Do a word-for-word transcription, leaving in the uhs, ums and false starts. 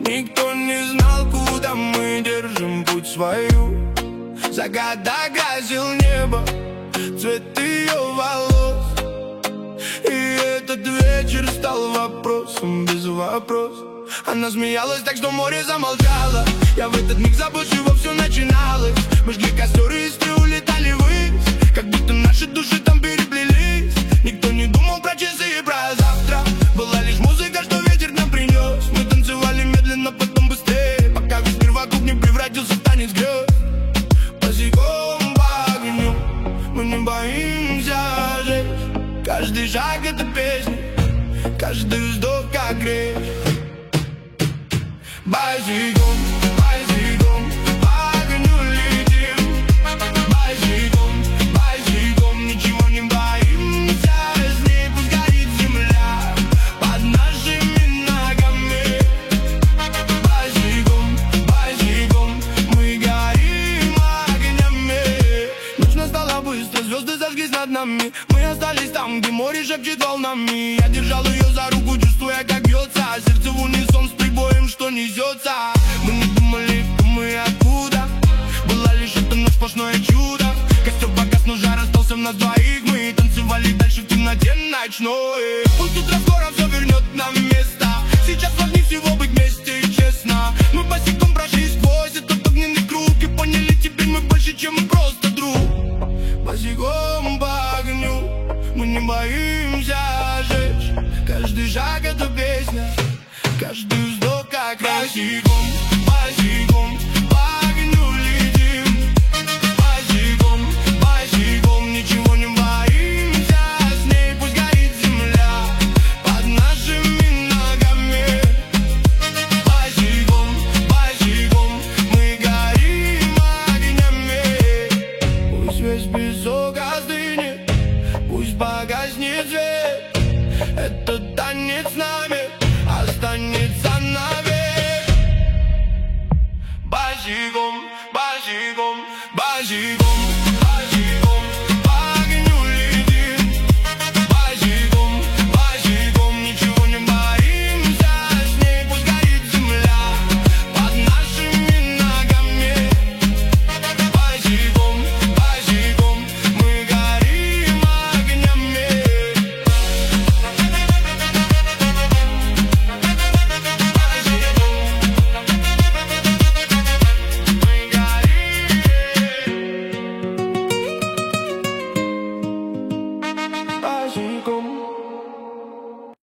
Никто не знал, куда мы держим путь свою. Загадай грозил небо цвет ее волос. И этот вечер стал вопросом без вопросов. Она смеялась так, что море замолчало. Я в этот миг забыл, с чего все начиналось. Мы жгли костер и искры улетали ввысь, как будто наши души там переплелись. Никто не думал про часы и про завтра. Была лишь музыка, что ветер нам принес. Мы танцевали медленно, потом быстрее, пока весь мир вокруг не превратился в танец грез. Босиком по огню мы не боимся жечь. Каждый шаг — это песня, каждый вздох — как грех. Босиком, босиком по огню летим. Босиком, босиком ничего не боимся. С ней пусть горит земля под нашими ногами. Босиком, босиком мы горим огнями. Ночь настала быстро, звезды зажглись над нами. Мы остались там, где море шепчет волнами. Я держал ее за руку, чувствуя, как бьется сердце в унисон с прибоем, что несется. Мы не думали, кто мы и откуда. Была лишь эта ночь, сплошное чудо. Костер погас, но жар остался в нас двоих. Мы танцевали дальше в темноте ночной. Пусть утро скоро все вернет нам место. Сейчас важнее всего быть вместе и честно. Мы босиком прошли сквозь этот огненный круг и поняли, теперь мы больше, чем просто друг. Босиком по огню мы не боимся жечь. Каждый шаг — это песня, каждый вздох — как Россия.